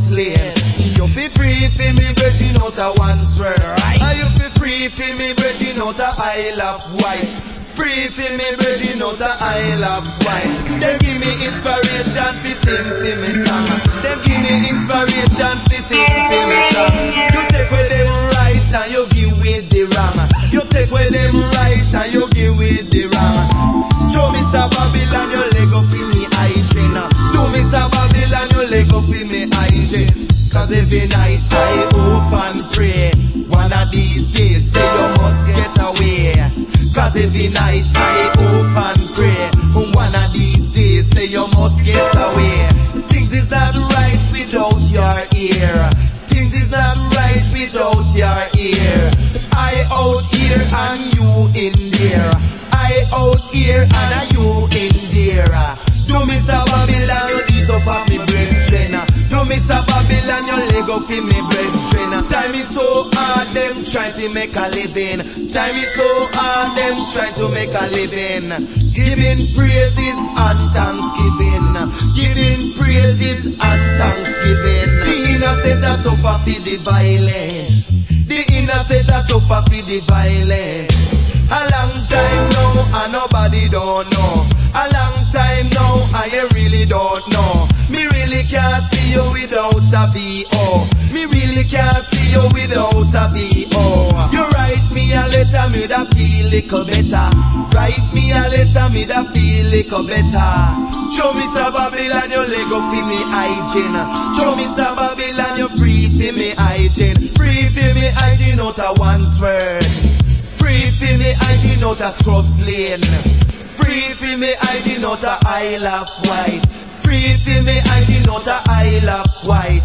Scrubs Lane. You feel free for me virgin out a one swear, right? You feel free for me virgin out a Isle of Wight. Free for me virgin out a Isle of Wight. Them give me inspiration to sing for me song. Them give me inspiration to sing for me song. You take with them right and you give with the wrong. You take with them right and you give with the wrong. Show me some Babylon, your leg up in me hygiene. Do me some Babylon, your leg up in me hygiene. Cause every night I hope and pray, one of these days say you must get away. Cause every night I hope and pray, one of these days say you must get away. Things is not right without your ear. Things is not right without your ear. I out here and you in there. I out here and you in there. Do me some Babylon, you ease up off me brethren. Do me some Babylon, your leg up in me brethren. Time is so hard, them trying to make a living. Time is so hard, them trying to make a living. Giving praises and thanksgiving. Giving praises and thanksgiving. The innocent are suffer for the violent. The innocent are suffer for the violent. A long time now and nobody don't know. A long time now and you really don't know. Me really can't see you without a VO. Me really can't see you without a VO. You write me a letter, me da feel little better. Write me a letter, me da feel little better. Show me some Babylon, you leg up for me hygiene. Show me some Babylon, you free for me hygiene. Free for me hygiene out a one's word. Free for me hygiene out a Scrubs Lane. Free for me hygiene out a Isle of Wight. Free for me hygiene out a Isle of Wight.